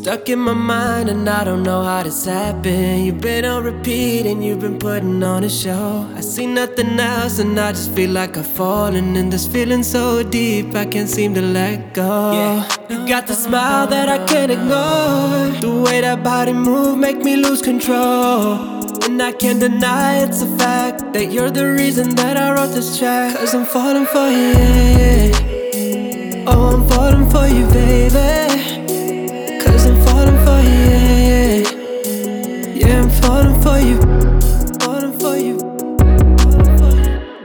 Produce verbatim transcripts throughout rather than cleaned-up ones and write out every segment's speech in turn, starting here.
stuck in my mind and I don't know how this happened. You've been on repeat and you've been putting on a show. I see nothing else and I just feel like I've fallen in this feeling so deep I can't seem to let go. Yeah. You got the smile that I can't ignore. The way that body move make me lose control. And I can't deny it's a fact that you're the reason that I wrote this track. Cause I'm falling for you, yeah, yeah. Oh, I'm falling for you, baby. Cause I'm falling for you, yeah, yeah. Yeah, I'm falling for you, falling for you, falling for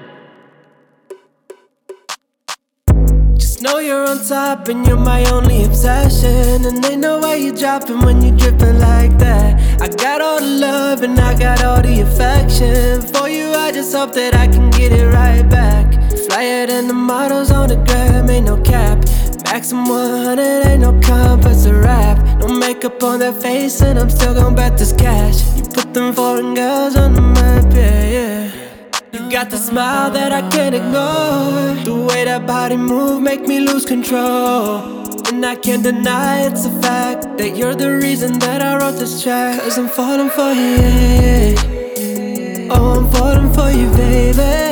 you. Just know you're on top and you're my only obsession. And ain't no way you're dropping when you're dripping like that. I got all the love and I got all the affection. For you I just hope that I can get it right back. Flyer than the models on the gram, ain't no cap. Maximum one hundred, ain't no comp, it's a rap. No makeup on that face and I'm still gon' bet this cash. You put them foreign girls on the map, yeah, yeah. You got the smile that I can't ignore. The way that body move make me lose control. And I can't deny it's a fact that you're the reason that I wrote this track. Cause I'm falling for you, yeah, yeah. Oh, I'm falling for you, baby.